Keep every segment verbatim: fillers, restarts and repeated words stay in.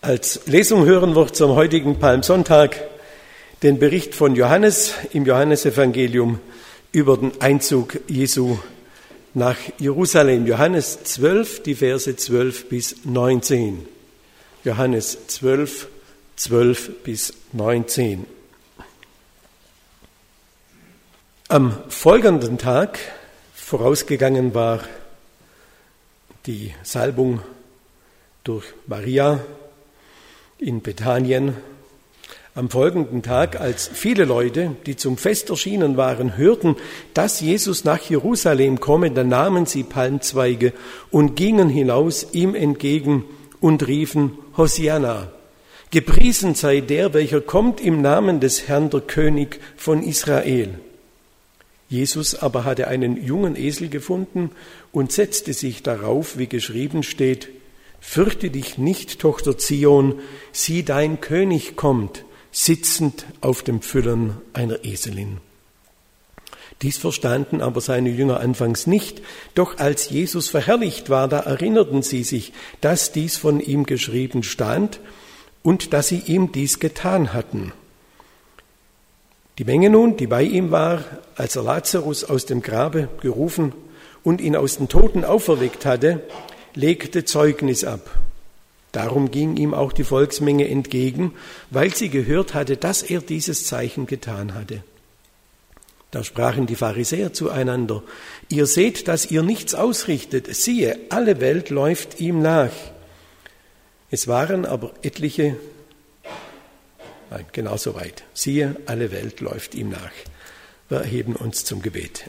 Als Lesung hören wir zum heutigen Palmsonntag den Bericht von Johannes im Johannesevangelium über den Einzug Jesu nach Jerusalem. Johannes zwölf, die Verse zwölf bis neunzehn. Johannes zwölf, zwölf bis neunzehn. Am folgenden Tag, vorausgegangen war die Salbung durch Maria in Bethanien. Am folgenden Tag, als viele Leute, die zum Fest erschienen waren, hörten, dass Jesus nach Jerusalem komme, dann nahmen sie Palmzweige und gingen hinaus ihm entgegen und riefen: Hosianna, gepriesen sei der, welcher kommt im Namen des Herrn, der König von Israel. Jesus aber hatte einen jungen Esel gefunden und setzte sich darauf, wie geschrieben steht: Fürchte dich nicht, Tochter Zion, sieh, dein König kommt, sitzend auf dem Füllern einer Eselin. Dies verstanden aber seine Jünger anfangs nicht, doch als Jesus verherrlicht war, da erinnerten sie sich, dass dies von ihm geschrieben stand und dass sie ihm dies getan hatten. Die Menge nun, die bei ihm war, als er Lazarus aus dem Grabe gerufen und ihn aus den Toten auferweckt hatte, legte Zeugnis ab. Darum ging ihm auch die Volksmenge entgegen, weil sie gehört hatte, dass er dieses Zeichen getan hatte. Da sprachen die Pharisäer zueinander: Ihr seht, dass ihr nichts ausrichtet. Siehe, alle Welt läuft ihm nach. Es waren aber etliche, nein, genau so weit. Siehe, alle Welt läuft ihm nach. Wir erheben uns zum Gebet.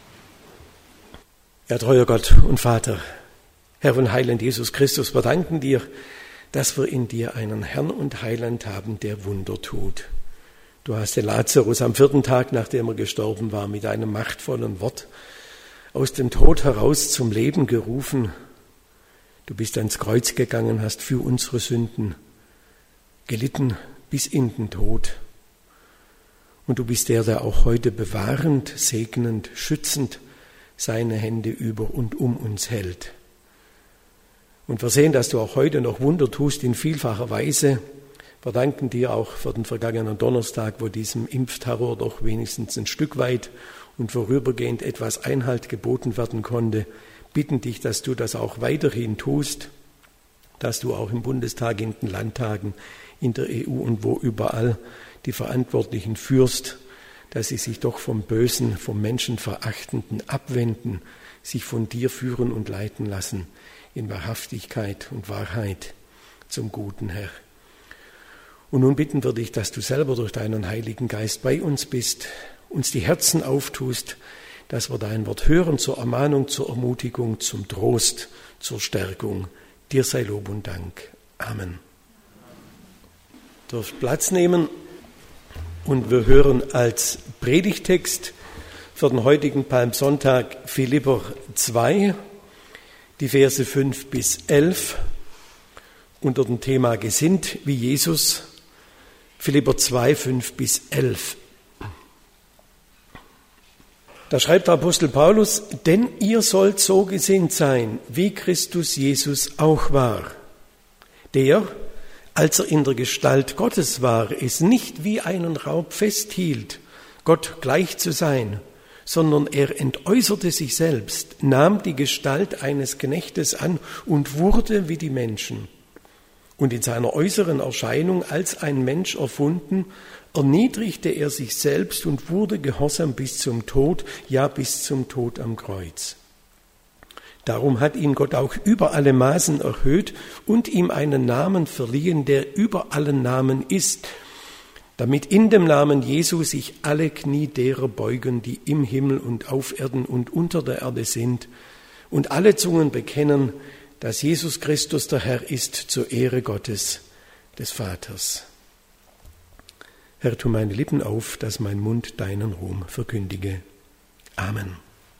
Ja, treuer Gott und Vater, Herr und Heiland Jesus Christus, wir danken dir, dass wir in dir einen Herrn und Heiland haben, der Wunder tut. Du hast den Lazarus am vierten Tag, nachdem er gestorben war, mit einem machtvollen Wort aus dem Tod heraus zum Leben gerufen. Du bist ans Kreuz gegangen, hast für unsere Sünden gelitten bis in den Tod. Und du bist der, der auch heute bewahrend, segnend, schützend seine Hände über und um uns hält. Und wir sehen, dass du auch heute noch Wunder tust in vielfacher Weise. Wir danken dir auch für den vergangenen Donnerstag, wo diesem Impfterror doch wenigstens ein Stück weit und vorübergehend etwas Einhalt geboten werden konnte. Bitten dich, dass du das auch weiterhin tust, dass du auch im Bundestag, in den Landtagen, in der E U und wo überall die Verantwortlichen führst, dass sie sich doch vom Bösen, vom Menschenverachtenden abwenden, sich von dir führen und leiten lassen in Wahrhaftigkeit und Wahrheit zum guten Herr. Und nun bitten wir dich, dass du selber durch deinen Heiligen Geist bei uns bist, uns die Herzen auftust, dass wir dein Wort hören zur Ermahnung, zur Ermutigung, zum Trost, zur Stärkung. Dir sei Lob und Dank. Amen. Ihr dürft Platz nehmen und wir hören als Predigtext für den heutigen Palmsonntag Philipper zwei, die Verse fünf bis elf, unter dem Thema Gesinnt wie Jesus. Philipper zwei, fünf bis elf. Da schreibt der Apostel Paulus: Denn ihr sollt so gesinnt sein, wie Christus Jesus auch war, der, als er in der Gestalt Gottes war, es nicht wie einen Raub festhielt, Gott gleich zu sein, sondern er entäußerte sich selbst, nahm die Gestalt eines Knechtes an und wurde wie die Menschen. Und in seiner äußeren Erscheinung als ein Mensch erfunden, erniedrigte er sich selbst und wurde gehorsam bis zum Tod, ja bis zum Tod am Kreuz. Darum hat ihn Gott auch über alle Maßen erhöht und ihm einen Namen verliehen, der über allen Namen ist, damit in dem Namen Jesu sich alle Knie derer beugen, die im Himmel und auf Erden und unter der Erde sind, und alle Zungen bekennen, dass Jesus Christus der Herr ist, zur Ehre Gottes, des Vaters. Herr, tu meine Lippen auf, dass mein Mund deinen Ruhm verkündige. Amen.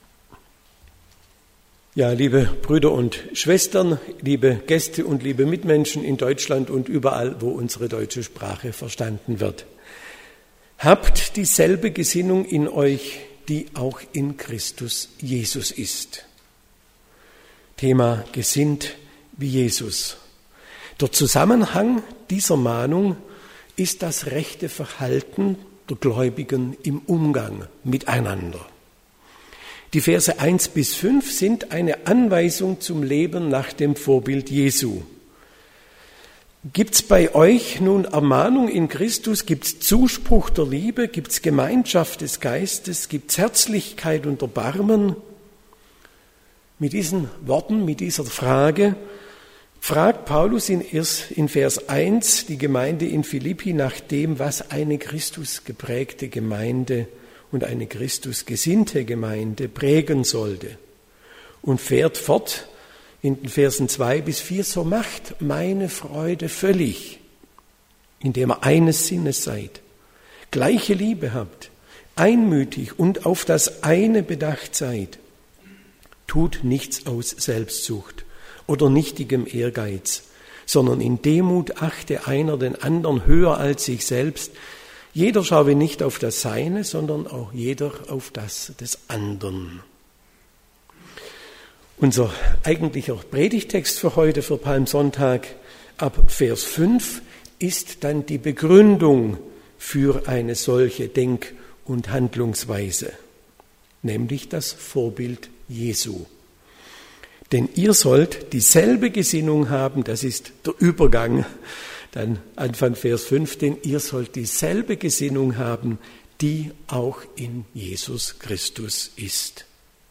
Ja, liebe Brüder und Schwestern, liebe Gäste und liebe Mitmenschen in Deutschland und überall, wo unsere deutsche Sprache verstanden wird. Habt dieselbe Gesinnung in euch, die auch in Christus Jesus ist. Thema gesinnt wie Jesus. Der Zusammenhang dieser Mahnung ist das rechte Verhalten der Gläubigen im Umgang miteinander. Die Verse eins bis fünf sind eine Anweisung zum Leben nach dem Vorbild Jesu. Gibt es bei euch nun Ermahnung in Christus, gibt es Zuspruch der Liebe, gibt es Gemeinschaft des Geistes, gibt es Herzlichkeit und Erbarmen? Mit diesen Worten, mit dieser Frage fragt Paulus in Vers eins die Gemeinde in Philippi nach dem, was eine Christusgeprägte Gemeinde und eine Christusgesinnte Gemeinde prägen sollte. Und fährt fort in den Versen zwei bis vier, so macht meine Freude völlig, indem ihr eines Sinnes seid, gleiche Liebe habt, einmütig und auf das eine bedacht seid. Tut nichts aus Selbstsucht oder nichtigem Ehrgeiz, sondern in Demut achte einer den anderen höher als sich selbst. Jeder schaue nicht auf das Seine, sondern auch jeder auf das des anderen. Unser eigentlicher Predigtext für heute, für Palmsonntag, ab Vers fünf, ist dann die Begründung für eine solche Denk- und Handlungsweise, nämlich das Vorbild Jesu. Denn ihr sollt dieselbe Gesinnung haben, das ist der Übergang, dann Anfang Vers fünf, denn ihr sollt dieselbe Gesinnung haben, die auch in Jesus Christus ist.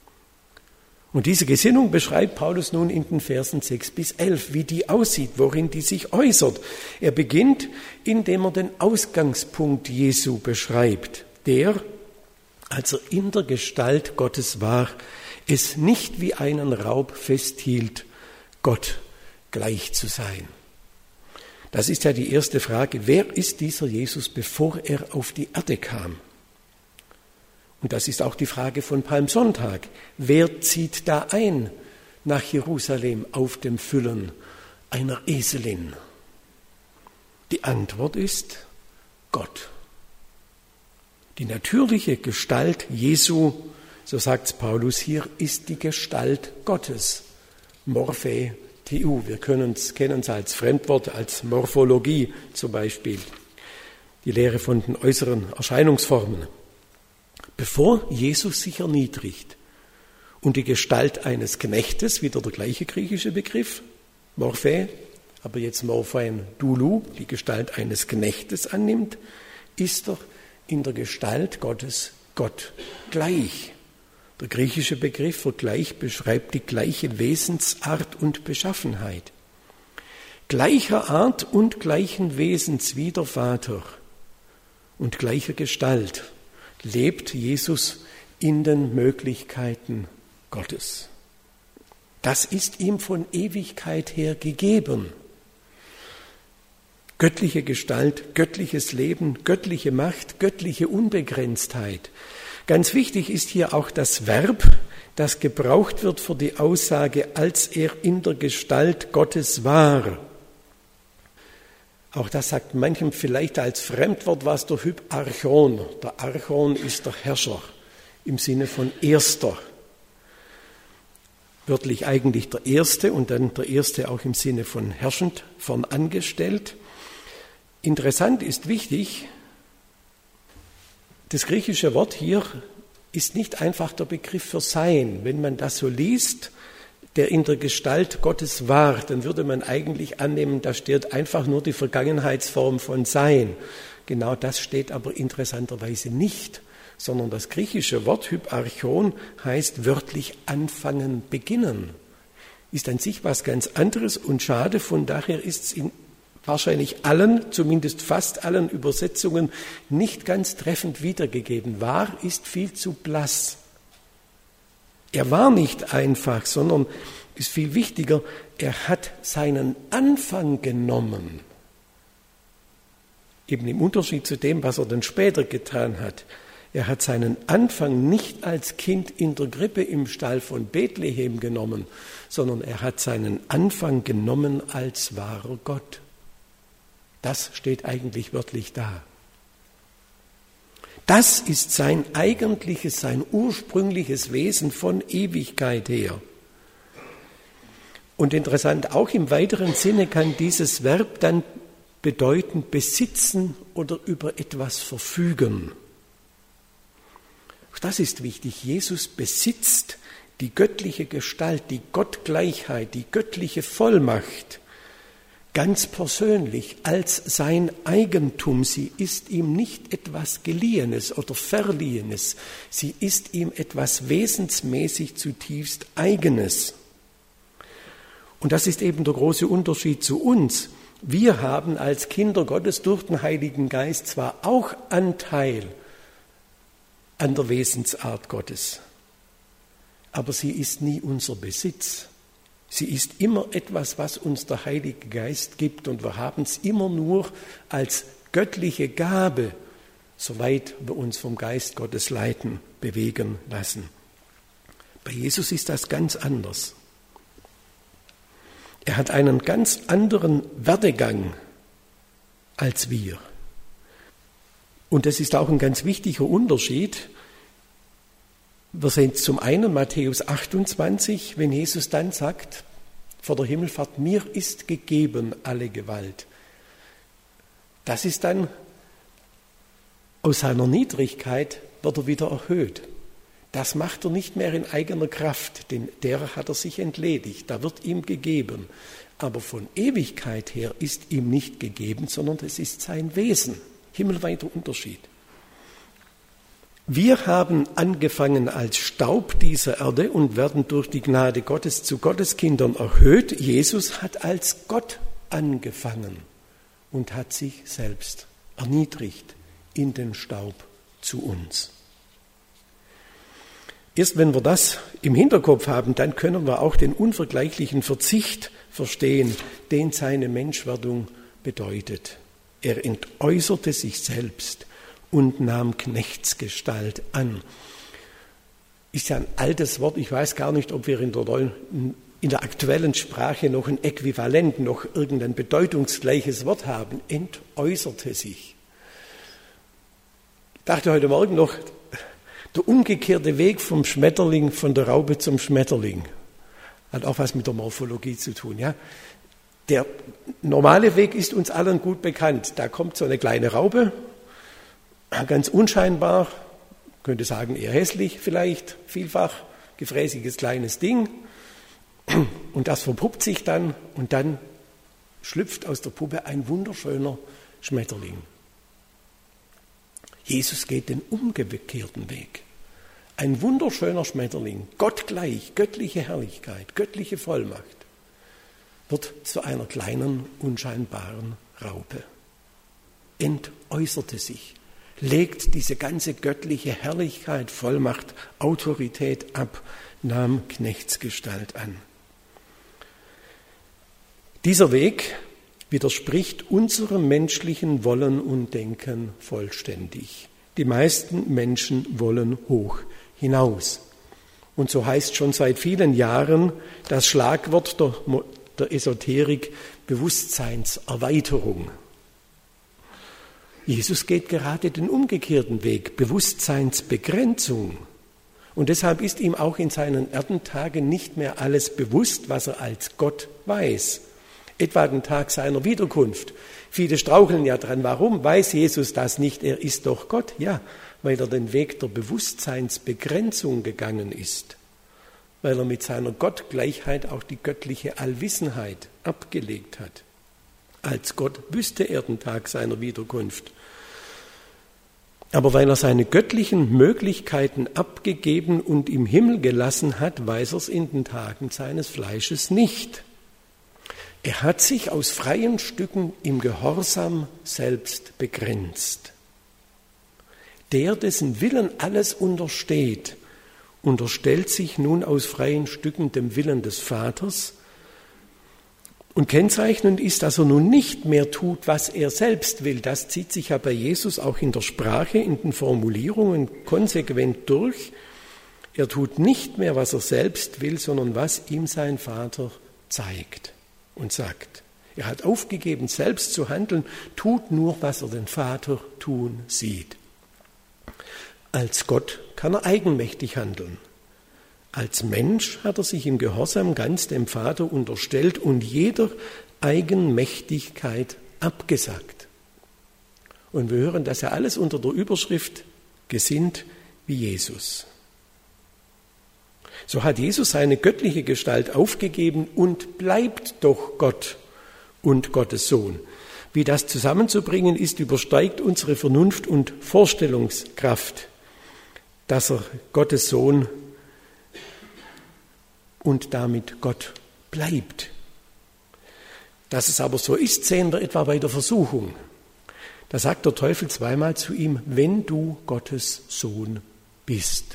Und diese Gesinnung beschreibt Paulus nun in den Versen sechs bis elf, wie die aussieht, worin die sich äußert. Er beginnt, indem er den Ausgangspunkt Jesu beschreibt, der, als er in der Gestalt Gottes war, es nicht wie einen Raub festhielt, Gott gleich zu sein. Das ist ja die erste Frage. Wer ist dieser Jesus, bevor er auf die Erde kam? Und das ist auch die Frage von Palmsonntag. Wer zieht da ein nach Jerusalem auf dem Füllen einer Eselin? Die Antwort ist Gott. Die natürliche Gestalt Jesu, so sagt Paulus hier, ist die Gestalt Gottes. Morphe Theou. Wir kennen es als Fremdwort, als Morphologie zum Beispiel. Die Lehre von den äußeren Erscheinungsformen. Bevor Jesus sich erniedrigt und die Gestalt eines Knechtes, wieder der gleiche griechische Begriff, Morphe, aber jetzt Morphein Doulou, die Gestalt eines Knechtes annimmt, ist er in der Gestalt Gottes Gott gleich. Der griechische Begriff für gleich beschreibt die gleiche Wesensart und Beschaffenheit. Gleicher Art und gleichen Wesens wie der Vater und gleicher Gestalt lebt Jesus in den Möglichkeiten Gottes. Das ist ihm von Ewigkeit her gegeben. Göttliche Gestalt, göttliches Leben, göttliche Macht, göttliche Unbegrenztheit. Ganz wichtig ist hier auch das Verb, das gebraucht wird für die Aussage, als er in der Gestalt Gottes war. Auch das sagt manchem vielleicht als Fremdwort was der Hyparchon. Der Archon ist der Herrscher im Sinne von Erster. Wörtlich eigentlich der Erste und dann der Erste auch im Sinne von herrschend, von angestellt. Interessant ist wichtig, das griechische Wort hier ist nicht einfach der Begriff für Sein. Wenn man das so liest, der in der Gestalt Gottes war, dann würde man eigentlich annehmen, da steht einfach nur die Vergangenheitsform von Sein. Genau das steht aber interessanterweise nicht, sondern das griechische Wort Hyparchon heißt wörtlich anfangen, beginnen. Ist an sich was ganz anderes und schade, von daher ist es in wahrscheinlich allen, zumindest fast allen Übersetzungen nicht ganz treffend wiedergegeben. War ist viel zu blass. Er war nicht einfach, sondern ist viel wichtiger, er hat seinen Anfang genommen. Eben im Unterschied zu dem, was er dann später getan hat. Er hat seinen Anfang nicht als Kind in der Krippe im Stall von Bethlehem genommen, sondern er hat seinen Anfang genommen als wahrer Gott. Das steht eigentlich wörtlich da. Das ist sein eigentliches, sein ursprüngliches Wesen von Ewigkeit her. Und interessant, auch im weiteren Sinne kann dieses Verb dann bedeuten besitzen oder über etwas verfügen. Das ist wichtig. Jesus besitzt die göttliche Gestalt, die Gottgleichheit, die göttliche Vollmacht ganz persönlich als sein Eigentum. Sie ist ihm nicht etwas Geliehenes oder Verliehenes. Sie ist ihm etwas wesensmäßig zutiefst Eigenes. Und das ist eben der große Unterschied zu uns. Wir haben als Kinder Gottes durch den Heiligen Geist zwar auch Anteil an der Wesensart Gottes, aber sie ist nie unser Besitz. Sie ist immer etwas, was uns der Heilige Geist gibt, und wir haben es immer nur als göttliche Gabe, soweit wir uns vom Geist Gottes leiten, bewegen lassen. Bei Jesus ist das ganz anders. Er hat einen ganz anderen Werdegang als wir. Und das ist auch ein ganz wichtiger Unterschied. Wir sehen zum einen Matthäus achtundzwanzig, wenn Jesus dann sagt, vor der Himmelfahrt, mir ist gegeben alle Gewalt. Das ist dann, aus seiner Niedrigkeit wird er wieder erhöht. Das macht er nicht mehr in eigener Kraft, denn derer hat er sich entledigt, da wird ihm gegeben. Aber von Ewigkeit her ist ihm nicht gegeben, sondern es ist sein Wesen. Himmelweiter Unterschied. Wir haben angefangen als Staub dieser Erde und werden durch die Gnade Gottes zu Gotteskindern erhöht. Jesus hat als Gott angefangen und hat sich selbst erniedrigt in den Staub zu uns. Erst wenn wir das im Hinterkopf haben, dann können wir auch den unvergleichlichen Verzicht verstehen, den seine Menschwerdung bedeutet. Er entäußerte sich selbst und nahm Knechtsgestalt an. Ist ja ein altes Wort, ich weiß gar nicht, ob wir in der, in der aktuellen Sprache noch ein Äquivalent, noch irgendein bedeutungsgleiches Wort haben. Entäußerte sich. Ich dachte heute Morgen noch, der umgekehrte Weg vom Schmetterling, von der Raupe zum Schmetterling, hat auch was mit der Morphologie zu tun. Ja? Der normale Weg ist uns allen gut bekannt. Da kommt so eine kleine Raupe, ganz unscheinbar, könnte sagen eher hässlich vielleicht, vielfach gefräßiges kleines Ding. Und das verpuppt sich dann und dann schlüpft aus der Puppe ein wunderschöner Schmetterling. Jesus geht den umgekehrten Weg. Ein wunderschöner Schmetterling, gottgleich, göttliche Herrlichkeit, göttliche Vollmacht, wird zu einer kleinen, unscheinbaren Raupe. Entäußerte sich, legt diese ganze göttliche Herrlichkeit, Vollmacht, Autorität ab, nahm Knechtsgestalt an. Dieser Weg widerspricht unserem menschlichen Wollen und Denken vollständig. Die meisten Menschen wollen hoch hinaus. Und so heißt schon seit vielen Jahren das Schlagwort der, der Esoterik Bewusstseinserweiterung. Jesus geht gerade den umgekehrten Weg, Bewusstseinsbegrenzung. Und deshalb ist ihm auch in seinen Erdentagen nicht mehr alles bewusst, was er als Gott weiß. Etwa den Tag seiner Wiederkunft. Viele straucheln ja dran. Warum weiß Jesus das nicht? Er ist doch Gott. Ja, weil er den Weg der Bewusstseinsbegrenzung gegangen ist. Weil er mit seiner Gottgleichheit auch die göttliche Allwissenheit abgelegt hat. Als Gott wüsste er den Tag seiner Wiederkunft. Aber weil er seine göttlichen Möglichkeiten abgegeben und im Himmel gelassen hat, weiß er es in den Tagen seines Fleisches nicht. Er hat sich aus freien Stücken im Gehorsam selbst begrenzt. Der, dessen Willen alles untersteht, unterstellt sich nun aus freien Stücken dem Willen des Vaters. Und kennzeichnend ist, dass er nun nicht mehr tut, was er selbst will. Das zieht sich ja bei Jesus auch in der Sprache, in den Formulierungen konsequent durch. Er tut nicht mehr, was er selbst will, sondern was ihm sein Vater zeigt und sagt. Er hat aufgegeben, selbst zu handeln, tut nur, was er den Vater tun sieht. Als Gott kann er eigenmächtig handeln. Als Mensch hat er sich im Gehorsam ganz dem Vater unterstellt und jeder Eigenmächtigkeit abgesagt. Und wir hören das ja alles unter der Überschrift gesinnt wie Jesus. So hat Jesus seine göttliche Gestalt aufgegeben und bleibt doch Gott und Gottes Sohn. Wie das zusammenzubringen ist, übersteigt unsere Vernunft und Vorstellungskraft, dass er Gottes Sohn und damit Gott bleibt. Dass es aber so ist, sehen wir etwa bei der Versuchung. Da sagt der Teufel zweimal zu ihm, wenn du Gottes Sohn bist.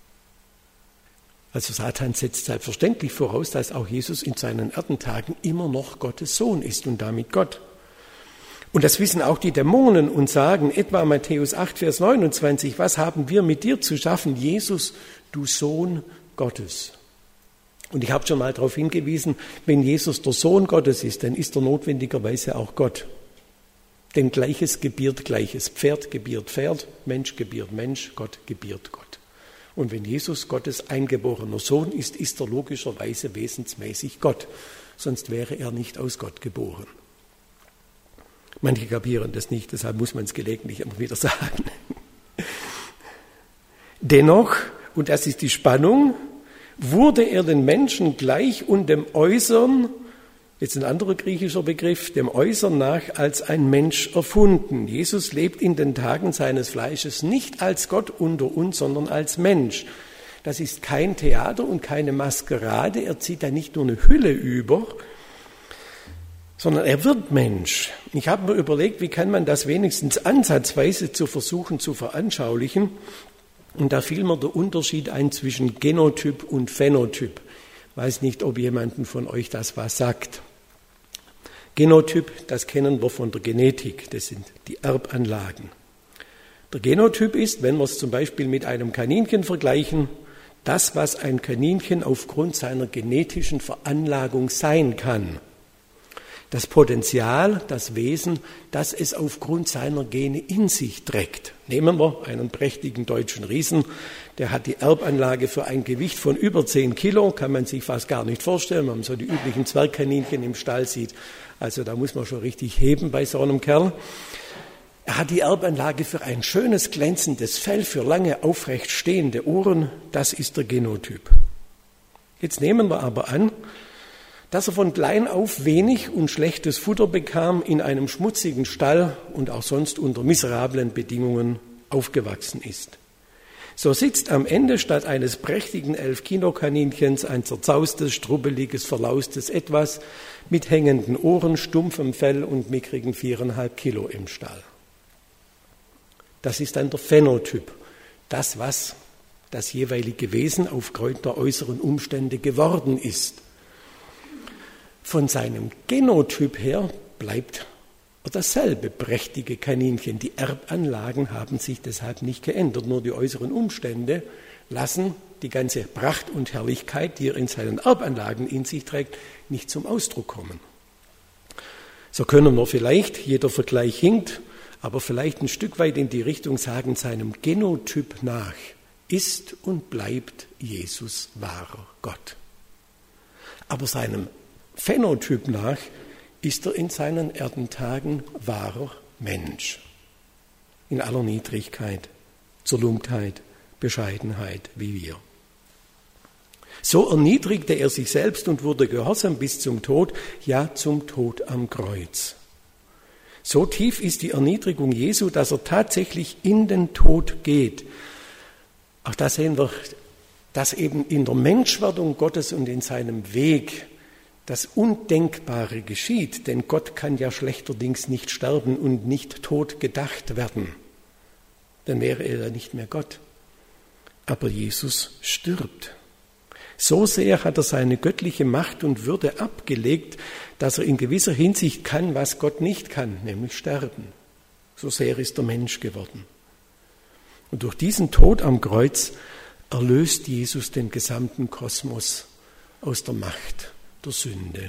Also Satan setzt selbstverständlich voraus, dass auch Jesus in seinen Erdentagen immer noch Gottes Sohn ist und damit Gott. Und das wissen auch die Dämonen und sagen, etwa Matthäus acht, Vers neunundzwanzig, was haben wir mit dir zu schaffen, Jesus, du Sohn Gottes? Und ich habe schon mal darauf hingewiesen, wenn Jesus der Sohn Gottes ist, dann ist er notwendigerweise auch Gott. Denn Gleiches gebiert Gleiches. Pferd gebiert Pferd, Mensch gebiert Mensch, Gott gebiert Gott. Und wenn Jesus Gottes eingeborener Sohn ist, ist er logischerweise wesensmäßig Gott. Sonst wäre er nicht aus Gott geboren. Manche kapieren das nicht, deshalb muss man es gelegentlich immer wieder sagen. Dennoch, und das ist die Spannung, wurde er den Menschen gleich und dem Äußeren, jetzt ein anderer griechischer Begriff, dem Äußeren nach als ein Mensch erfunden. Jesus lebt in den Tagen seines Fleisches nicht als Gott unter uns, sondern als Mensch. Das ist kein Theater und keine Maskerade. Er zieht da nicht nur eine Hülle über, sondern er wird Mensch. Ich habe mir überlegt, wie kann man das wenigstens ansatzweise zu versuchen zu veranschaulichen. Und da fiel mir der Unterschied ein zwischen Genotyp und Phänotyp. Ich weiß nicht, ob jemandem von euch das was sagt. Genotyp, das kennen wir von der Genetik, das sind die Erbanlagen. Der Genotyp ist, wenn wir es zum Beispiel mit einem Kaninchen vergleichen, das, was ein Kaninchen aufgrund seiner genetischen Veranlagung sein kann. Das Potenzial, das Wesen, das es aufgrund seiner Gene in sich trägt. Nehmen wir einen prächtigen deutschen Riesen, der hat die Erbanlage für ein Gewicht von über zehn Kilo, kann man sich fast gar nicht vorstellen, wenn man so die üblichen Zwergkaninchen im Stall sieht. Also da muss man schon richtig heben bei so einem Kerl. Er hat die Erbanlage für ein schönes, glänzendes Fell, für lange aufrecht stehende Ohren, das ist der Genotyp. Jetzt nehmen wir aber an, dass er von klein auf wenig und schlechtes Futter bekam, in einem schmutzigen Stall und auch sonst unter miserablen Bedingungen aufgewachsen ist. So sitzt am Ende statt eines prächtigen elf-Kilo-Kaninchens ein zerzaustes, strubbeliges, verlaustes Etwas mit hängenden Ohren, stumpfem Fell und mickrigen viereinhalb Kilo im Stall. Das ist dann der Phänotyp, das, was das jeweilige Wesen aufgrund der äußeren Umstände geworden ist. Von seinem Genotyp her bleibt dasselbe prächtige Kaninchen. Die Erbanlagen haben sich deshalb nicht geändert, nur die äußeren Umstände lassen die ganze Pracht und Herrlichkeit, die er in seinen Erbanlagen in sich trägt, nicht zum Ausdruck kommen. So können wir vielleicht, jeder Vergleich hinkt, aber vielleicht ein Stück weit in die Richtung sagen, seinem Genotyp nach ist und bleibt Jesus wahrer Gott. Aber seinem Phänotyp nach ist er in seinen Erdentagen wahrer Mensch. In aller Niedrigkeit, Zerlumptheit, Bescheidenheit wie wir. So erniedrigte er sich selbst und wurde gehorsam bis zum Tod, ja zum Tod am Kreuz. So tief ist die Erniedrigung Jesu, dass er tatsächlich in den Tod geht. Auch da sehen wir, dass eben in der Menschwerdung Gottes und in seinem Weg das Undenkbare geschieht, denn Gott kann ja schlechterdings nicht sterben und nicht tot gedacht werden. Dann wäre er ja nicht mehr Gott. Aber Jesus stirbt. So sehr hat er seine göttliche Macht und Würde abgelegt, dass er in gewisser Hinsicht kann, was Gott nicht kann, nämlich sterben. So sehr ist er Mensch geworden. Und durch diesen Tod am Kreuz erlöst Jesus den gesamten Kosmos aus der Macht der Sünde.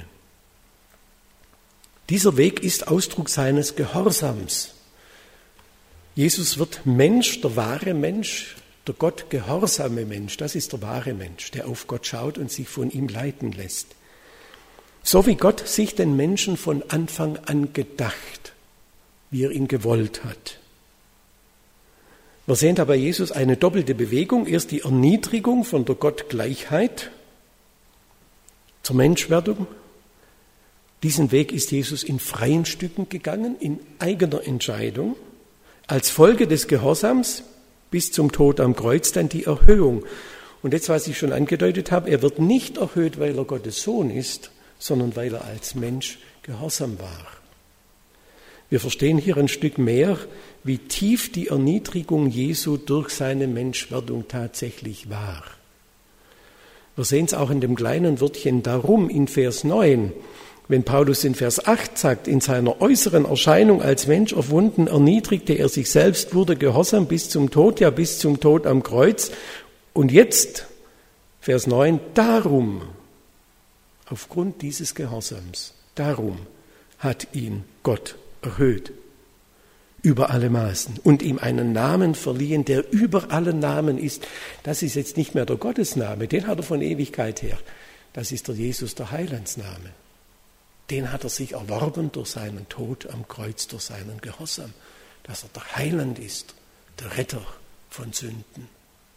Dieser Weg ist Ausdruck seines Gehorsams. Jesus wird Mensch, der wahre Mensch, Der Gott gehorsame Mensch, das ist der wahre Mensch, der auf Gott schaut und sich von ihm leiten lässt. So wie Gott sich den Menschen von Anfang an gedacht, wie er ihn gewollt hat. Wir sehen da bei Jesus eine doppelte Bewegung. Erst die Erniedrigung von der Gottgleichheit zur Menschwerdung. Diesen Weg ist Jesus in freien Stücken gegangen, in eigener Entscheidung. Als Folge des Gehorsams bis zum Tod am Kreuz dann die Erhöhung. Und jetzt, was ich schon angedeutet habe, er wird nicht erhöht, weil er Gottes Sohn ist, sondern weil er als Mensch gehorsam war. Wir verstehen hier ein Stück mehr, wie tief die Erniedrigung Jesu durch seine Menschwerdung tatsächlich war. Wir sehen es auch in dem kleinen Wörtchen darum in Vers neun. Wenn Paulus in Vers acht sagt, in seiner äußeren Erscheinung als Mensch erwunden, erniedrigte er sich selbst, wurde gehorsam bis zum Tod, ja bis zum Tod am Kreuz. Und jetzt, Vers neun, darum, aufgrund dieses Gehorsams, darum hat ihn Gott erhöht, über alle Maßen und ihm einen Namen verliehen, der über allen Namen ist. Das ist jetzt nicht mehr der Gottesname, den hat er von Ewigkeit her. Das ist der Jesus, der Heilandsname. Den hat er sich erworben durch seinen Tod am Kreuz, durch seinen Gehorsam, dass er der Heiland ist, der Retter von Sünden.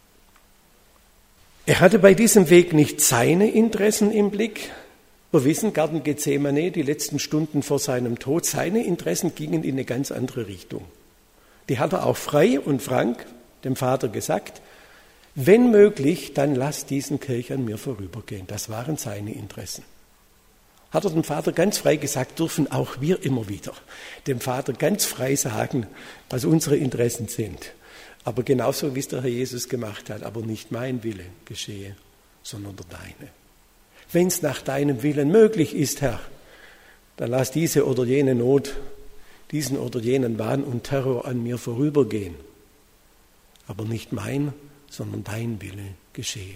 Er hatte bei diesem Weg nicht seine Interessen im Blick. Wir wissen, Garten Gethsemane, die letzten Stunden vor seinem Tod, seine Interessen gingen in eine ganz andere Richtung. Die hat er auch frei und frank dem Vater gesagt, wenn möglich, dann lass diesen Kelch an mir vorübergehen. Das waren seine Interessen. Hat er dem Vater ganz frei gesagt, dürfen auch wir immer wieder dem Vater ganz frei sagen, was unsere Interessen sind. Aber genauso, wie es der Herr Jesus gemacht hat, aber nicht mein Wille geschehe, sondern der deine. Wenn es nach deinem Willen möglich ist, Herr, dann lass diese oder jene Not, diesen oder jenen Wahn und Terror an mir vorübergehen. Aber nicht mein, sondern dein Wille geschehe.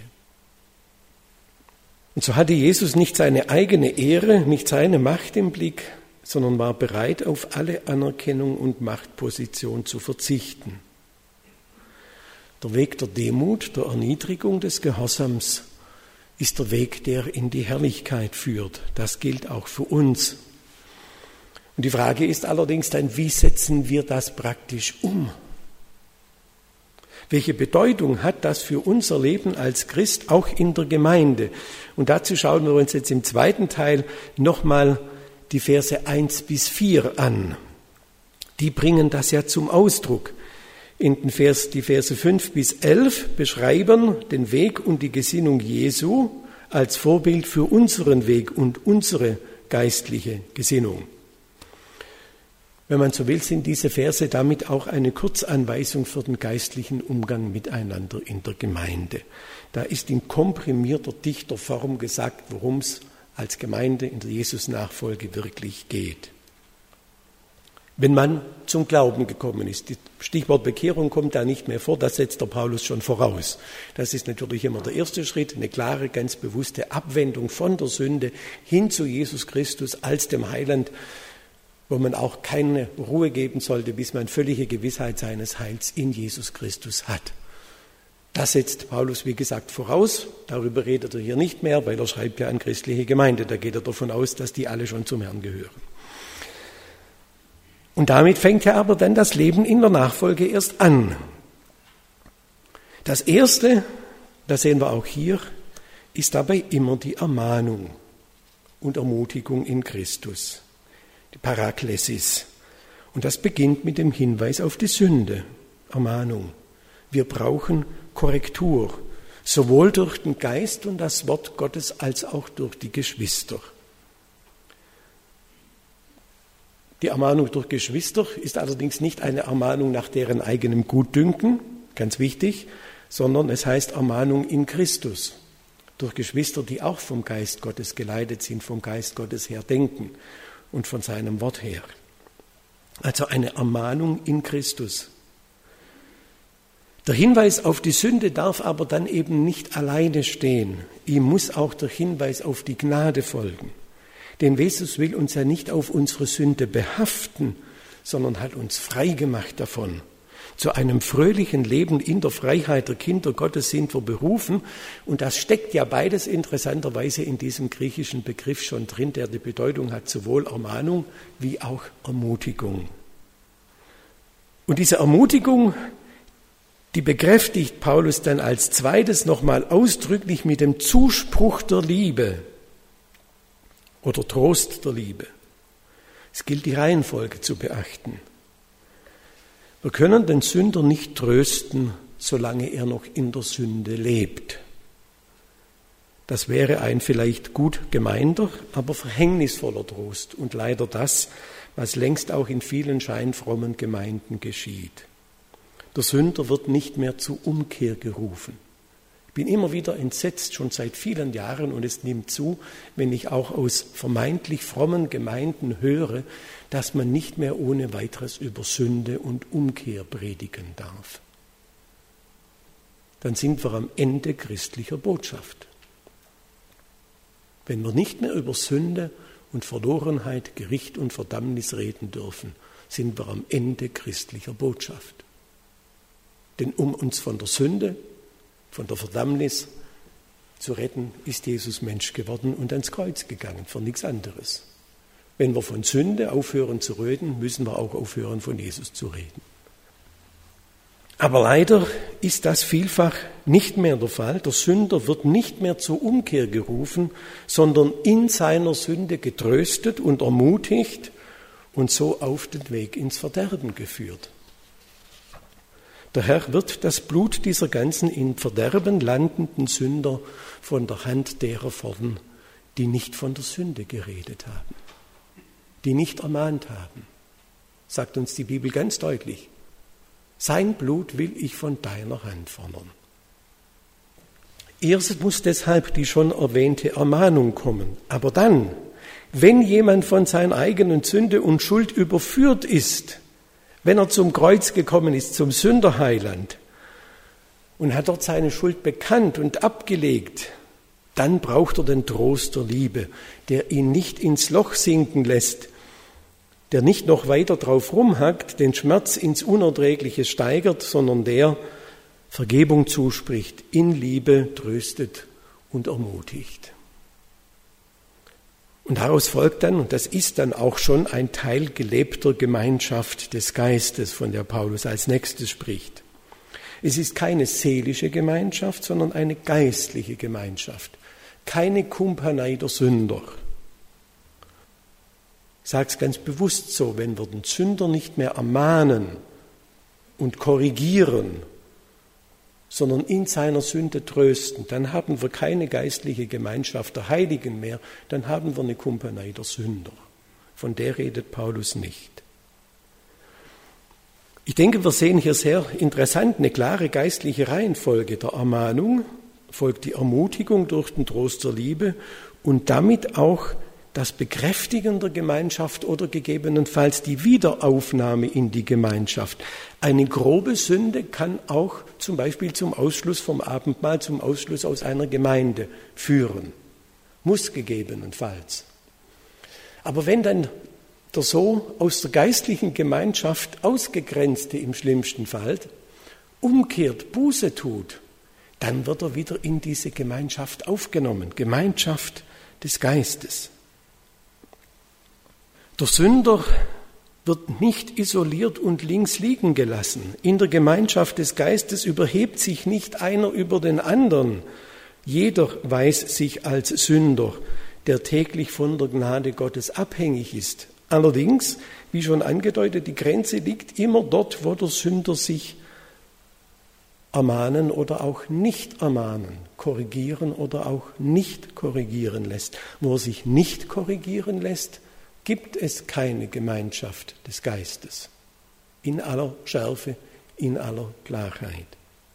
Und so hatte Jesus nicht seine eigene Ehre, nicht seine Macht im Blick, sondern war bereit, auf alle Anerkennung und Machtposition zu verzichten. Der Weg der Demut, der Erniedrigung, des Gehorsams ist der Weg, der in die Herrlichkeit führt. Das gilt auch für uns. Und die Frage ist allerdings dann, wie setzen wir das praktisch um? Welche Bedeutung hat das für unser Leben als Christ, auch in der Gemeinde? Und dazu schauen wir uns jetzt im zweiten Teil nochmal die Verse eins bis vier an. Die bringen das ja zum Ausdruck. In den Vers, die Verse fünf bis elf beschreiben den Weg und die Gesinnung Jesu als Vorbild für unseren Weg und unsere geistliche Gesinnung. Wenn man so will, sind diese Verse damit auch eine Kurzanweisung für den geistlichen Umgang miteinander in der Gemeinde. Da ist in komprimierter, dichter Form gesagt, worum es als Gemeinde in der Jesus-Nachfolge wirklich geht. Wenn man zum Glauben gekommen ist, das Stichwort Bekehrung kommt da nicht mehr vor, das setzt der Paulus schon voraus. Das ist natürlich immer der erste Schritt, eine klare, ganz bewusste Abwendung von der Sünde hin zu Jesus Christus als dem Heiland, wo man auch keine Ruhe geben sollte, bis man völlige Gewissheit seines Heils in Jesus Christus hat. Das setzt Paulus, wie gesagt, voraus. Darüber redet er hier nicht mehr, weil er schreibt ja an christliche Gemeinde. Da geht er davon aus, dass die alle schon zum Herrn gehören. Und damit fängt ja aber dann das Leben in der Nachfolge erst an. Das Erste, das sehen wir auch hier, ist dabei immer die Ermahnung und Ermutigung in Christus, die Paraklesis. Und das beginnt mit dem Hinweis auf die Sünde, Ermahnung. Wir brauchen Korrektur, sowohl durch den Geist und das Wort Gottes als auch durch die Geschwister. Die Ermahnung durch Geschwister ist allerdings nicht eine Ermahnung nach deren eigenem Gutdünken, ganz wichtig, sondern es heißt Ermahnung in Christus. Durch Geschwister, die auch vom Geist Gottes geleitet sind, vom Geist Gottes her denken und von seinem Wort her. Also eine Ermahnung in Christus. Der Hinweis auf die Sünde darf aber dann eben nicht alleine stehen. Ihm muss auch der Hinweis auf die Gnade folgen. Denn Jesus will uns ja nicht auf unsere Sünde behaften, sondern hat uns frei gemacht davon. Zu einem fröhlichen Leben in der Freiheit der Kinder Gottes sind wir berufen. Und das steckt ja beides interessanterweise in diesem griechischen Begriff schon drin, der die Bedeutung hat, sowohl Ermahnung wie auch Ermutigung. Und diese Ermutigung, die bekräftigt Paulus dann als zweites nochmal ausdrücklich mit dem Zuspruch der Liebe oder Trost der Liebe. Es gilt, die Reihenfolge zu beachten. Wir können den Sünder nicht trösten, solange er noch in der Sünde lebt. Das wäre ein vielleicht gut gemeinter, aber verhängnisvoller Trost und leider das, was längst auch in vielen scheinfrommen Gemeinden geschieht. Der Sünder wird nicht mehr zur Umkehr gerufen. Ich bin immer wieder entsetzt, schon seit vielen Jahren, und es nimmt zu, wenn ich auch aus vermeintlich frommen Gemeinden höre, dass man nicht mehr ohne weiteres über Sünde und Umkehr predigen darf. Dann sind wir am Ende christlicher Botschaft. Wenn wir nicht mehr über Sünde und Verlorenheit, Gericht und Verdammnis reden dürfen, sind wir am Ende christlicher Botschaft. Denn um uns von der Sünde, von der Verdammnis zu retten, ist Jesus Mensch geworden und ans Kreuz gegangen, für nichts anderes. Wenn wir von Sünde aufhören zu reden, müssen wir auch aufhören, von Jesus zu reden. Aber leider ist das vielfach nicht mehr der Fall. Der Sünder wird nicht mehr zur Umkehr gerufen, sondern in seiner Sünde getröstet und ermutigt und so auf den Weg ins Verderben geführt. Der Herr wird das Blut dieser ganzen in Verderben landenden Sünder von der Hand derer fordern, die nicht von der Sünde geredet haben, die nicht ermahnt haben, sagt uns die Bibel ganz deutlich. Sein Blut will ich von deiner Hand fordern. Erst muss deshalb die schon erwähnte Ermahnung kommen. Aber dann, wenn jemand von seiner eigenen Sünde und Schuld überführt ist, wenn er zum Kreuz gekommen ist, zum Sünderheiland, und hat dort seine Schuld bekannt und abgelegt, dann braucht er den Trost der Liebe, der ihn nicht ins Loch sinken lässt, der nicht noch weiter drauf rumhackt, den Schmerz ins Unerträgliche steigert, sondern der Vergebung zuspricht, in Liebe tröstet und ermutigt. Und daraus folgt dann, und das ist dann auch schon ein Teil gelebter Gemeinschaft des Geistes, von der Paulus als nächstes spricht. Es ist keine seelische Gemeinschaft, sondern eine geistliche Gemeinschaft. Keine Kumpanei der Sünder. Ich sage es ganz bewusst so, wenn wir den Sünder nicht mehr ermahnen und korrigieren, sondern in seiner Sünde trösten, dann haben wir keine geistliche Gemeinschaft der Heiligen mehr, dann haben wir eine Kumpanei der Sünder. Von der redet Paulus nicht. Ich denke, wir sehen hier sehr interessant eine klare geistliche Reihenfolge der Ermahnung, folgt die Ermutigung durch den Trost der Liebe und damit auch das Bekräftigen der Gemeinschaft oder gegebenenfalls die Wiederaufnahme in die Gemeinschaft. Eine grobe Sünde kann auch zum Beispiel zum Ausschluss vom Abendmahl, zum Ausschluss aus einer Gemeinde führen. Muss gegebenenfalls. Aber wenn dann der so aus der geistlichen Gemeinschaft ausgegrenzte im schlimmsten Fall umkehrt, Buße tut, dann wird er wieder in diese Gemeinschaft aufgenommen. Gemeinschaft des Geistes. Der Sünder wird nicht isoliert und links liegen gelassen. In der Gemeinschaft des Geistes überhebt sich nicht einer über den anderen. Jeder weiß sich als Sünder, der täglich von der Gnade Gottes abhängig ist. Allerdings, wie schon angedeutet, die Grenze liegt immer dort, wo der Sünder sich ermahnen oder auch nicht ermahnen, korrigieren oder auch nicht korrigieren lässt. Wo er sich nicht korrigieren lässt, gibt es keine Gemeinschaft des Geistes. In aller Schärfe, in aller Klarheit.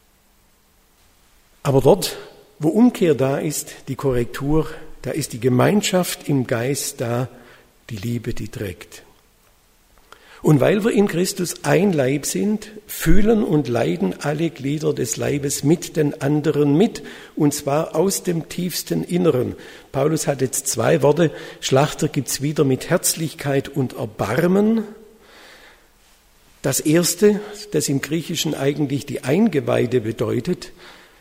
Aber dort, wo Umkehr da ist, die Korrektur, da ist die Gemeinschaft im Geist da, die Liebe, die trägt. Und weil wir in Christus ein Leib sind, fühlen und leiden alle Glieder des Leibes mit den anderen mit, und zwar aus dem tiefsten Inneren. Paulus hat jetzt zwei Worte, Schlachter gibt's wieder mit Herzlichkeit und Erbarmen. Das erste, das im Griechischen eigentlich die Eingeweide bedeutet,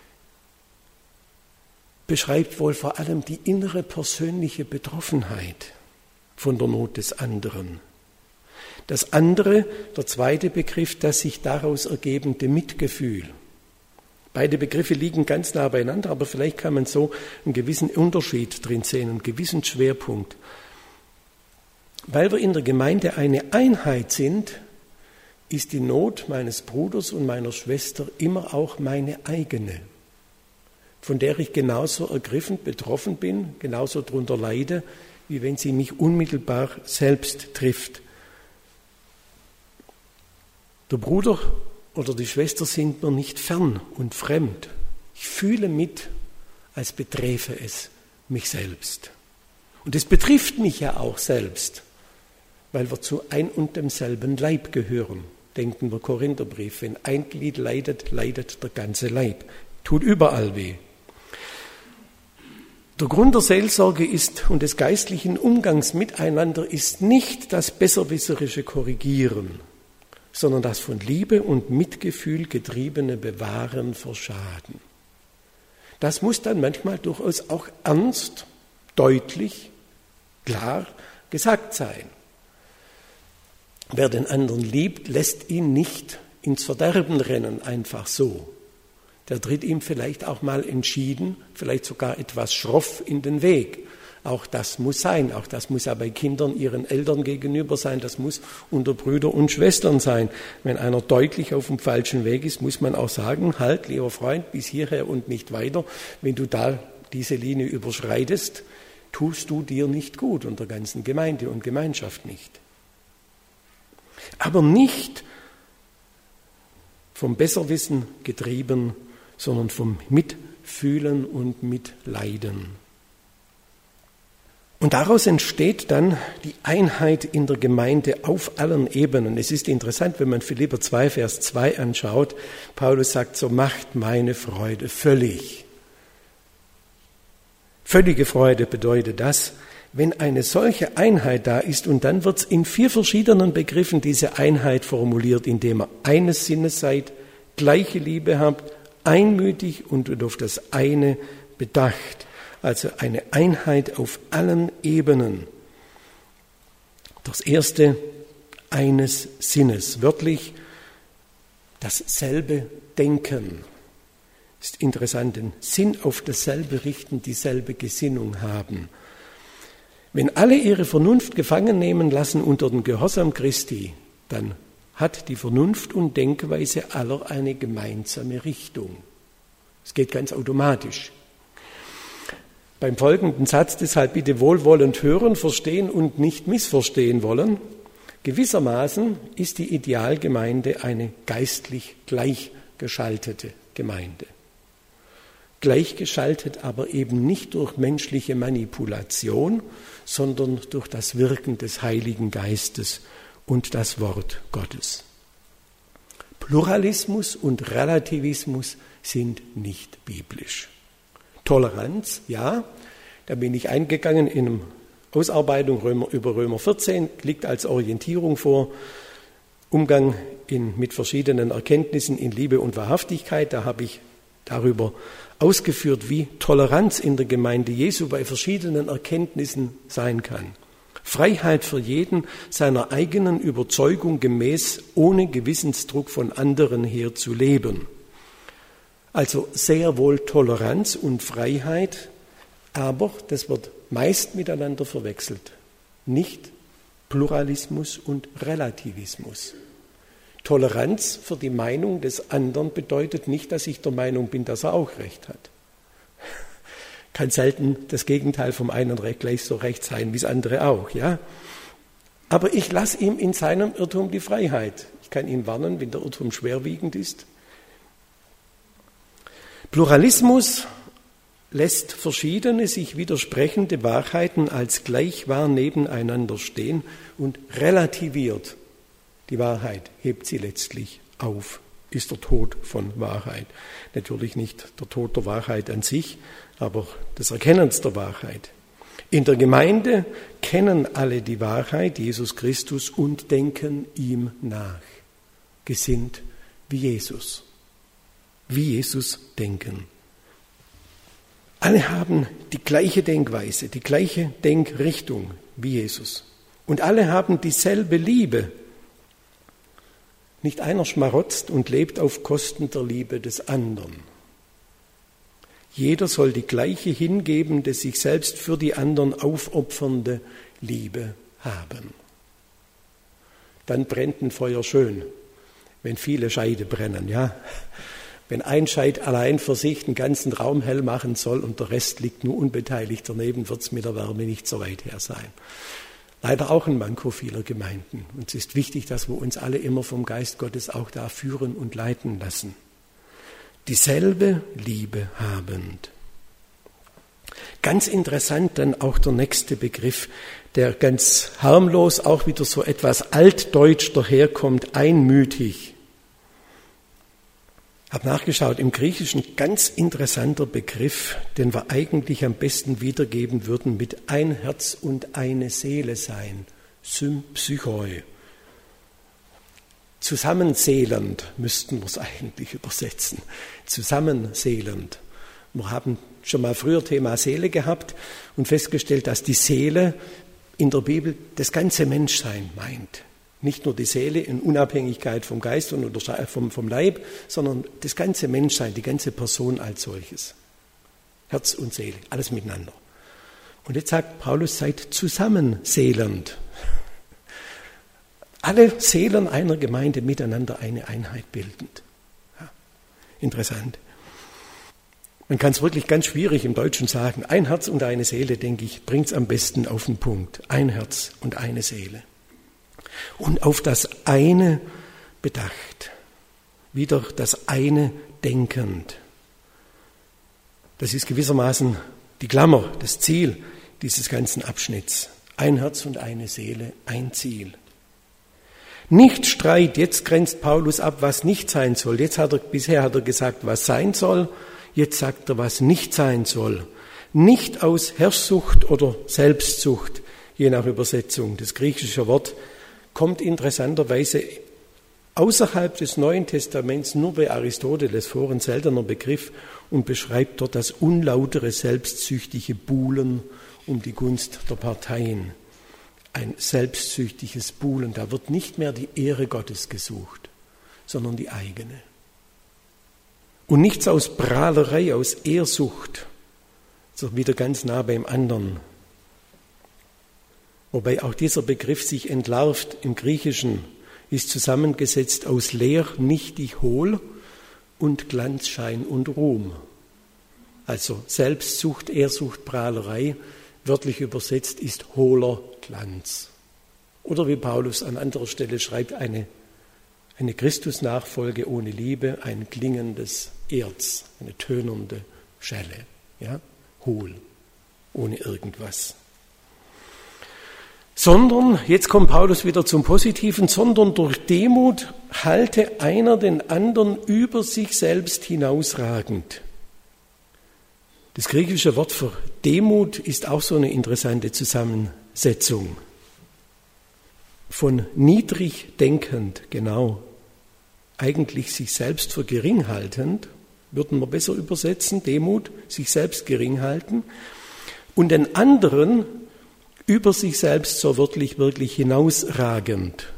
beschreibt wohl vor allem die innere persönliche Betroffenheit von der Not des anderen. Das andere, der zweite Begriff, das sich daraus ergebende Mitgefühl. Beide Begriffe liegen ganz nah beieinander, aber vielleicht kann man so einen gewissen Unterschied drin sehen, einen gewissen Schwerpunkt. Weil wir in der Gemeinde eine Einheit sind, ist die Not meines Bruders und meiner Schwester immer auch meine eigene, von der ich genauso ergriffen, betroffen bin, genauso darunter leide, wie wenn sie mich unmittelbar selbst trifft. Der Bruder oder die Schwester sind mir nicht fern und fremd. Ich fühle mit, als beträfe es mich selbst. Und es betrifft mich ja auch selbst, weil wir zu ein und demselben Leib gehören. Denken wir Korintherbrief, wenn ein Glied leidet, leidet der ganze Leib. Tut überall weh. Der Grund der Seelsorge ist und des geistlichen Umgangs miteinander ist nicht das besserwisserische Korrigieren, sondern das von Liebe und Mitgefühl getriebene Bewahren vor Schaden. Das muss dann manchmal durchaus auch ernst, deutlich, klar gesagt sein. Wer den anderen liebt, lässt ihn nicht ins Verderben rennen, einfach so. Der tritt ihm vielleicht auch mal entschieden, vielleicht sogar etwas schroff in den Weg. Auch das muss sein, auch das muss ja bei Kindern ihren Eltern gegenüber sein, das muss unter Brüder und Schwestern sein. Wenn einer deutlich auf dem falschen Weg ist, muss man auch sagen, halt, lieber Freund, bis hierher und nicht weiter. Wenn du da diese Linie überschreitest, tust du dir nicht gut und der ganzen Gemeinde und Gemeinschaft nicht. Aber nicht vom Besserwissen getrieben, sondern vom Mitfühlen und Mitleiden. Und daraus entsteht dann die Einheit in der Gemeinde auf allen Ebenen. Es ist interessant, wenn man Philipper zwei, Vers zwei anschaut. Paulus sagt, so macht meine Freude völlig. Völlige Freude bedeutet das, wenn eine solche Einheit da ist, und dann wird es in vier verschiedenen Begriffen diese Einheit formuliert, indem ihr eines Sinnes seid, gleiche Liebe habt, einmütig und auf das eine bedacht. Also eine Einheit auf allen Ebenen. Das erste, eines Sinnes, wörtlich dasselbe Denken. Ist interessant, den Sinn auf dasselbe richten, dieselbe Gesinnung haben. Wenn alle ihre Vernunft gefangen nehmen lassen unter den Gehorsam Christi, dann hat die Vernunft und Denkweise aller eine gemeinsame Richtung. Es geht ganz automatisch. Beim folgenden Satz, deshalb bitte wohlwollend hören, verstehen und nicht missverstehen wollen. Gewissermaßen ist die Idealgemeinde eine geistlich gleichgeschaltete Gemeinde. Gleichgeschaltet aber eben nicht durch menschliche Manipulation, sondern durch das Wirken des Heiligen Geistes und das Wort Gottes. Pluralismus und Relativismus sind nicht biblisch. Toleranz, ja, da bin ich eingegangen in einer Ausarbeitung Römer, über Römer vierzehn, liegt als Orientierung vor, Umgang in, mit verschiedenen Erkenntnissen in Liebe und Wahrhaftigkeit, da habe ich darüber ausgeführt, wie Toleranz in der Gemeinde Jesu bei verschiedenen Erkenntnissen sein kann. Freiheit für jeden, seiner eigenen Überzeugung gemäß, ohne Gewissensdruck von anderen her zu leben. Also sehr wohl Toleranz und Freiheit, aber das wird meist miteinander verwechselt. Nicht Pluralismus und Relativismus. Toleranz für die Meinung des anderen bedeutet nicht, dass ich der Meinung bin, dass er auch recht hat. Kann selten das Gegenteil vom einen Recht gleich so recht sein, wie das andere auch, ja. Aber ich lasse ihm in seinem Irrtum die Freiheit. Ich kann ihn warnen, wenn der Irrtum schwerwiegend ist. Pluralismus lässt verschiedene, sich widersprechende Wahrheiten als gleich wahr nebeneinander stehen und relativiert die Wahrheit, hebt sie letztlich auf, ist der Tod von Wahrheit. Natürlich nicht der Tod der Wahrheit an sich, aber des Erkennens der Wahrheit. In der Gemeinde kennen alle die Wahrheit, Jesus Christus, und denken ihm nach. gesinnt wie Jesus. Wie Jesus denken. Alle haben die gleiche Denkweise, die gleiche Denkrichtung wie Jesus. Und alle haben dieselbe Liebe. Nicht einer schmarotzt und lebt auf Kosten der Liebe des anderen. Jeder soll die gleiche hingebende, sich selbst für die anderen aufopfernde Liebe haben. Dann brennt ein Feuer schön, wenn viele Scheite brennen, ja. Wenn ein Scheit allein für sich den ganzen Raum hell machen soll und der Rest liegt nur unbeteiligt daneben, wird es mit der Wärme nicht so weit her sein. Leider auch ein Manko vieler Gemeinden. Und es ist wichtig, dass wir uns alle immer vom Geist Gottes auch da führen und leiten lassen. Dieselbe Liebe habend. Ganz interessant dann auch der nächste Begriff, der ganz harmlos auch wieder so etwas altdeutsch daherkommt, einmütig. Ich habe nachgeschaut, im Griechischen ganz interessanter Begriff, den wir eigentlich am besten wiedergeben würden mit ein Herz und eine Seele sein, Sympsychoi. Zusammenseelend müssten wir es eigentlich übersetzen, zusammenseelend. Wir haben schon mal früher Thema Seele gehabt und festgestellt, dass die Seele in der Bibel das ganze Menschsein meint. Nicht nur die Seele in Unabhängigkeit vom Geist und vom, vom Leib, sondern das ganze Menschsein, die ganze Person als solches. Herz und Seele, alles miteinander. Und jetzt sagt Paulus, seid zusammenseelend. Alle Seelen einer Gemeinde miteinander eine Einheit bildend. Ja, interessant. Man kann es wirklich ganz schwierig im Deutschen sagen. Ein Herz und eine Seele, denke ich, bringt es am besten auf den Punkt. Ein Herz und eine Seele. Und auf das eine bedacht, wieder das eine denkend. Das ist gewissermaßen die Klammer, das Ziel dieses ganzen Abschnitts. Ein Herz und eine Seele, ein Ziel. Nicht Streit, jetzt grenzt Paulus ab, was nicht sein soll. Jetzt hat er, bisher hat er gesagt, was sein soll, jetzt sagt er, was nicht sein soll. Nicht aus Herrschsucht oder Selbstsucht, je nach Übersetzung. Das griechische Wort kommt interessanterweise außerhalb des Neuen Testaments nur bei Aristoteles vor, ein seltener Begriff, und beschreibt dort das unlautere, selbstsüchtige Buhlen um die Gunst der Parteien. Ein selbstsüchtiges Buhlen, da wird nicht mehr die Ehre Gottes gesucht, sondern die eigene. Und nichts aus Prahlerei, aus Ehrsucht, so wieder ganz nah beim anderen. Wobei auch dieser Begriff sich entlarvt im Griechischen, ist zusammengesetzt aus leer, nichtig, hohl und Glanzschein und Ruhm. Also Selbstsucht, Ehrsucht, Prahlerei, wörtlich übersetzt ist hohler Glanz. Oder wie Paulus an anderer Stelle schreibt, eine, eine Christusnachfolge ohne Liebe, ein klingendes Erz, eine tönernde Schelle, ja, hohl, ohne irgendwas. Sondern, jetzt kommt Paulus wieder zum Positiven, sondern durch Demut halte einer den anderen über sich selbst hinausragend. Das griechische Wort für Demut ist auch so eine interessante Zusammensetzung. Von niedrig denkend, genau, eigentlich sich selbst für gering haltend, würden wir besser übersetzen, Demut, sich selbst gering halten, und den anderen über sich selbst so wörtlich wirklich hinausragend.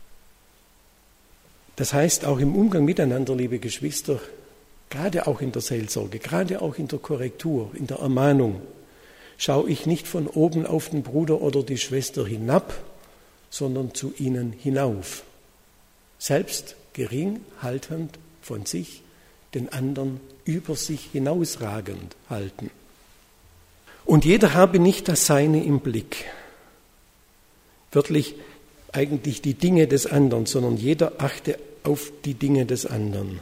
Das heißt, auch im Umgang miteinander, liebe Geschwister, gerade auch in der Seelsorge, gerade auch in der Korrektur, in der Ermahnung, schaue ich nicht von oben auf den Bruder oder die Schwester hinab, sondern zu ihnen hinauf. Selbst gering haltend von sich, den anderen über sich hinausragend halten. Und jeder habe nicht das Seine im Blick. Wörtlich eigentlich die Dinge des anderen, sondern jeder achte auf die Dinge des anderen.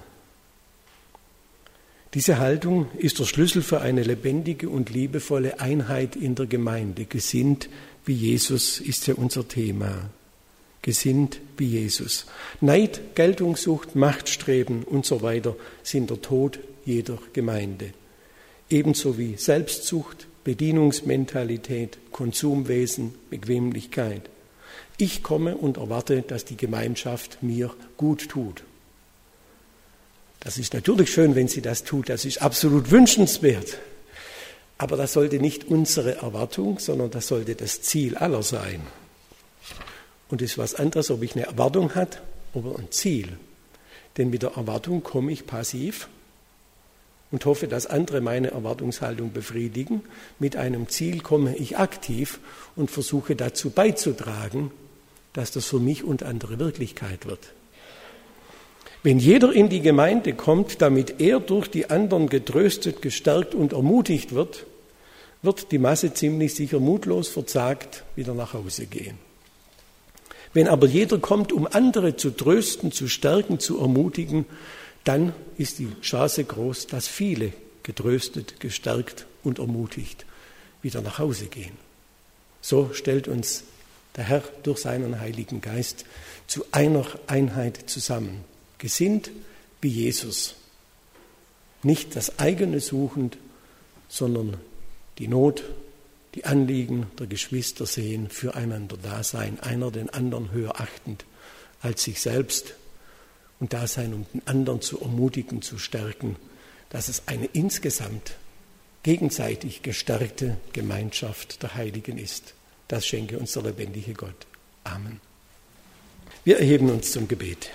Diese Haltung ist der Schlüssel für eine lebendige und liebevolle Einheit in der Gemeinde. Gesinnt wie Jesus ist ja unser Thema. Gesinnt wie Jesus. Neid, Geltungssucht, Machtstreben und so weiter sind der Tod jeder Gemeinde. Ebenso wie Selbstsucht, Bedienungsmentalität, Konsumwesen, Bequemlichkeit. Ich komme und erwarte, dass die Gemeinschaft mir gut tut. Das ist natürlich schön, wenn sie das tut. Das ist absolut wünschenswert. Aber das sollte nicht unsere Erwartung, sondern das sollte das Ziel aller sein. Und es ist was anderes, ob ich eine Erwartung habe oder ein Ziel. Denn mit der Erwartung komme ich passiv und hoffe, dass andere meine Erwartungshaltung befriedigen. Mit einem Ziel komme ich aktiv und versuche dazu beizutragen, dass das für mich und andere Wirklichkeit wird. Wenn jeder in die Gemeinde kommt, damit er durch die anderen getröstet, gestärkt und ermutigt wird, wird die Masse ziemlich sicher mutlos, verzagt wieder nach Hause gehen. Wenn aber jeder kommt, um andere zu trösten, zu stärken, zu ermutigen, dann ist die Chance groß, dass viele getröstet, gestärkt und ermutigt wieder nach Hause gehen. So stellt uns der Herr durch seinen Heiligen Geist zu einer Einheit zusammen. Gesinnt wie Jesus. Nicht das eigene suchend, sondern die Not, die Anliegen der Geschwister sehen, füreinander da sein, einer den anderen höher achtend als sich selbst und da sein, um den anderen zu ermutigen, zu stärken, dass es eine insgesamt gegenseitig gestärkte Gemeinschaft der Heiligen ist. Das schenke uns der lebendige Gott. Amen. Wir erheben uns zum Gebet.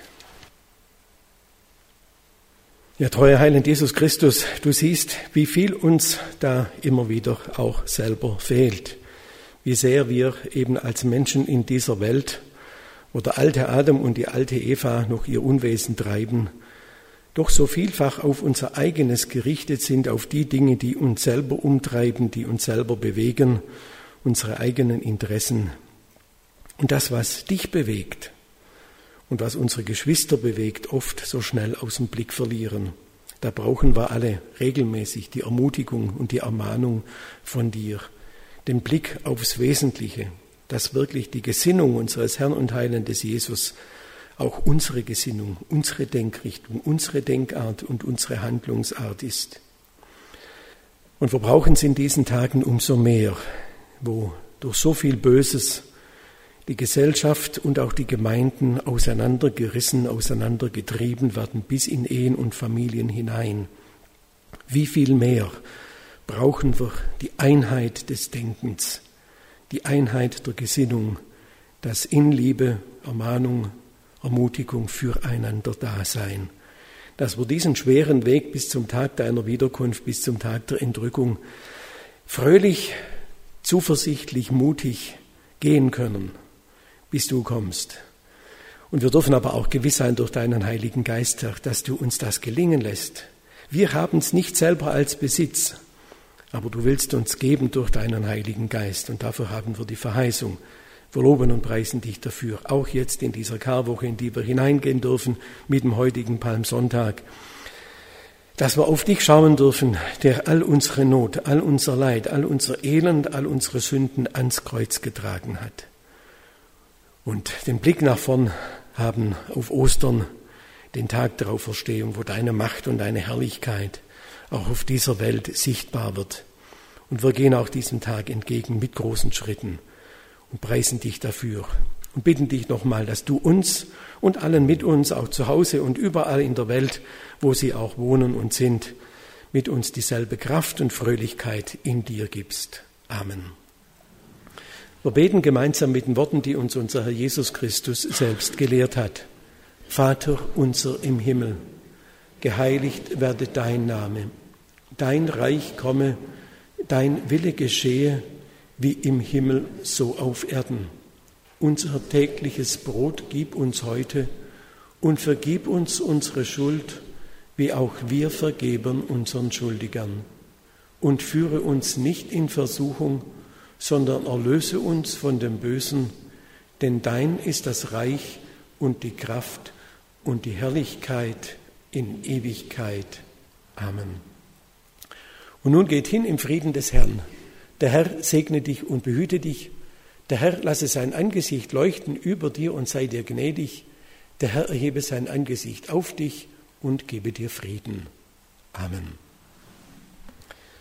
Ja, treuer Heiland Jesus Christus, du siehst, wie viel uns da immer wieder auch selber fehlt. Wie sehr wir eben als Menschen in dieser Welt, wo der alte Adam und die alte Eva noch ihr Unwesen treiben, doch so vielfach auf unser eigenes gerichtet sind, auf die Dinge, die uns selber umtreiben, die uns selber bewegen, unsere eigenen Interessen. Und das, was dich bewegt, und was unsere Geschwister bewegt, oft so schnell aus dem Blick verlieren. Da brauchen wir alle regelmäßig die Ermutigung und die Ermahnung von dir, den Blick aufs Wesentliche, dass wirklich die Gesinnung unseres Herrn und Heilandes Jesus auch unsere Gesinnung, unsere Denkrichtung, unsere Denkart und unsere Handlungsart ist. Und wir brauchen es in diesen Tagen umso mehr, wo durch so viel Böses die Gesellschaft und auch die Gemeinden auseinandergerissen, auseinandergetrieben werden, bis in Ehen und Familien hinein. Wie viel mehr brauchen wir die Einheit des Denkens, die Einheit der Gesinnung, das in Liebe, Ermahnung, Ermutigung füreinander Dasein. Dass wir diesen schweren Weg bis zum Tag deiner Wiederkunft, bis zum Tag der Entrückung fröhlich, zuversichtlich, mutig gehen können, bis du kommst. Und wir dürfen aber auch gewiss sein durch deinen Heiligen Geist, Herr, dass du uns das gelingen lässt. Wir haben es nicht selber als Besitz, aber du willst uns geben durch deinen Heiligen Geist und dafür haben wir die Verheißung. Wir loben und preisen dich dafür, auch jetzt in dieser Karwoche, in die wir hineingehen dürfen mit dem heutigen Palmsonntag, dass wir auf dich schauen dürfen, der all unsere Not, all unser Leid, all unser Elend, all unsere Sünden ans Kreuz getragen hat. Und den Blick nach vorn haben auf Ostern, den Tag der Auferstehung, wo deine Macht und deine Herrlichkeit auch auf dieser Welt sichtbar wird. Und wir gehen auch diesem Tag entgegen mit großen Schritten und preisen dich dafür und bitten dich nochmal, dass du uns und allen mit uns, auch zu Hause und überall in der Welt, wo sie auch wohnen und sind, mit uns dieselbe Kraft und Fröhlichkeit in dir gibst. Amen. Wir beten gemeinsam mit den Worten, die uns unser Herr Jesus Christus selbst gelehrt hat. Vater unser im Himmel, geheiligt werde dein Name, dein Reich komme, dein Wille geschehe, wie im Himmel so auf Erden. Unser tägliches Brot gib uns heute und vergib uns unsere Schuld, wie auch wir vergeben unseren Schuldigern. Und führe uns nicht in Versuchung, sondern erlöse uns von dem Bösen, denn dein ist das Reich und die Kraft und die Herrlichkeit in Ewigkeit. Amen. Und nun geht hin im Frieden des Herrn. Der Herr segne dich und behüte dich. Der Herr lasse sein Angesicht leuchten über dir und sei dir gnädig. Der Herr erhebe sein Angesicht auf dich und gebe dir Frieden. Amen.